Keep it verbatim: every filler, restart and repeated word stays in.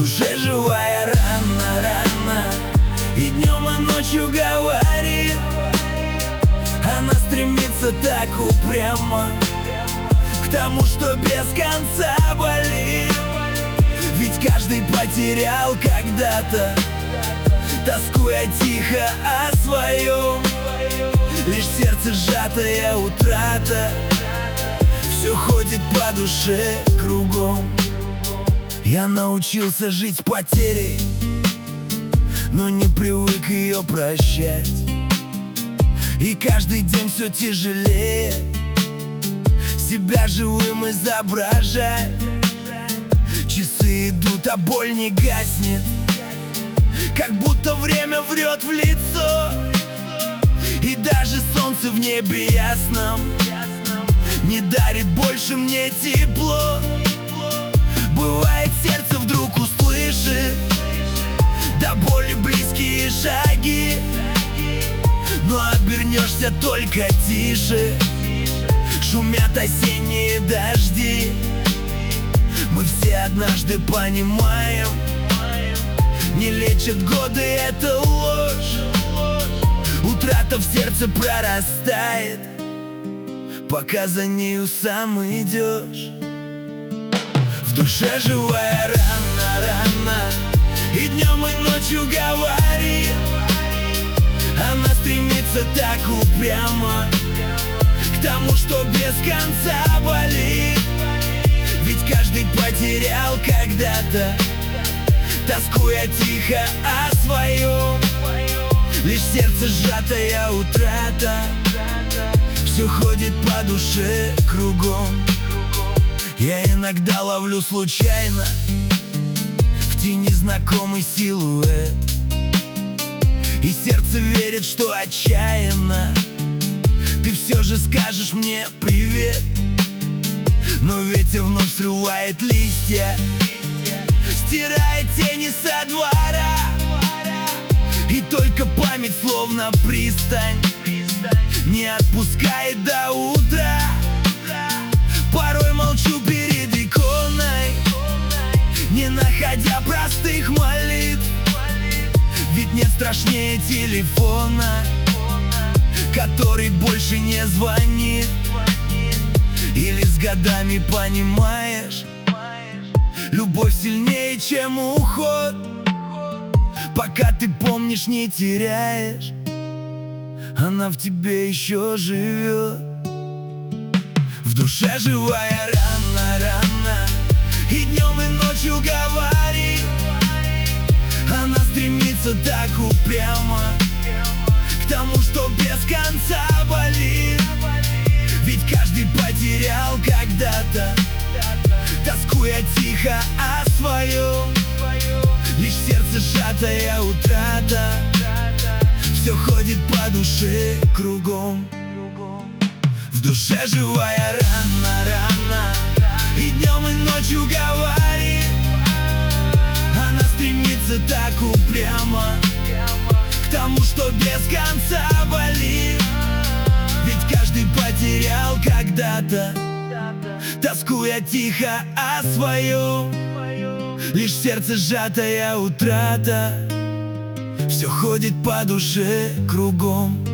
душе живая рана, рана, и днем, и ночью говорит. Она стремится так упрямо к тому, что без конца болит. Ведь каждый потерял когда-то, тоскуя тихо о своем. Лишь сердце сжатая утрата все ходит по душе кругом. Я научился жить потерей, но не привык ее прощать. И каждый день все тяжелее себя живым изображать. Часы идут, а боль не гаснет, как будто время врет в лицо. И даже солнце в небе ясном не дарит больше мне тепло. Бывает, сердце вдруг услышит до боли близкие шаги, но обернешься только тише. Шумят осенние дожди. Мы все однажды понимаем, не лечат годы, это ложь. Утрата в сердце прорастает, пока за нею сам идешь. В душе живая рана, рана, и днем, и ночью говорит. Она стремится так упрямо к тому, что без конца болит. Ведь каждый потерял когда-то, тоскуя тихо о своем. Лишь сердце сжатая утрата все ходит по душе кругом. Я иногда ловлю случайно в тени знакомый силуэт, и сердце верит, что отчаянно ты все же скажешь мне привет. Но ветер вновь срывает листья, стирает тени со двора, и только память, словно пристань, не отпускает до утра. Порой молчу перед иконой, не находя простых молитв. Ведь нет страшнее телефона, который больше не звонит. Или с годами понимаешь, любовь сильнее, чем уход. Пока ты помнишь, не теряешь, она в тебе еще живет. В душе живая рана, рана, и днем, и ночью говорит. Она стремится так упрямо к тому, что без конца болит. Ведь каждый потерял когда-то, тоскуя тихо о своем. Лишь сердце сжатая утрата все ходит по душе кругом. В душе живая рана, рана, и днем, и ночью говорит. Она стремится так упрямо к тому, что без конца болит. Ведь каждый потерял когда-то, тоскуя тихо о своем. Лишь сердце сжатая утрата все ходит по душе кругом.